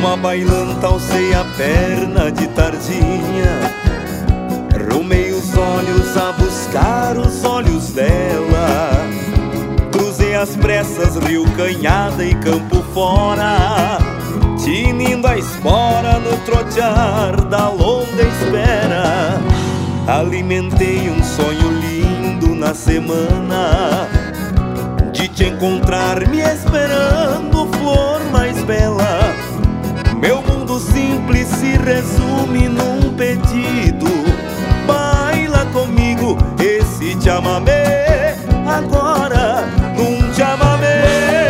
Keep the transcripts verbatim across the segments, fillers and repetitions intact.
a bailanta, alcei a perna de tardinha, rumei os olhos a buscar os olhos dela. Cruzei as pressas, rio Canhada e Campo Fora, tinindo a espora no trotear da longa espera. Alimentei um sonho lindo na semana, de te encontrar me esperando, flor mais bela. Meu mundo simples se resume num pedido: baila comigo esse chamamé agora, num chamamé.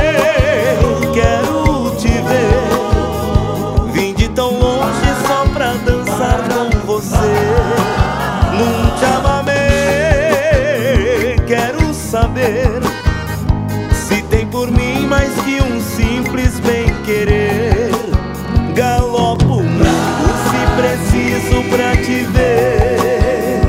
Quero te ver, vim de tão longe só pra dançar com você, num chamamé. Quero saber se tem por mim mais que um simples bem-querer. Galopo o mundo se preciso pra te ver.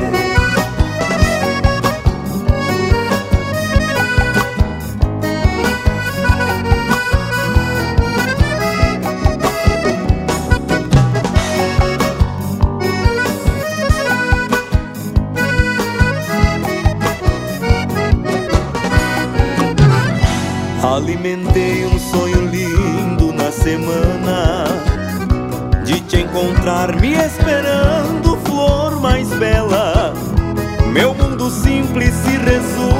Alimentei um sonho lindo na semana, de te encontrar me esperando, flor mais bela. Meu mundo simples se resume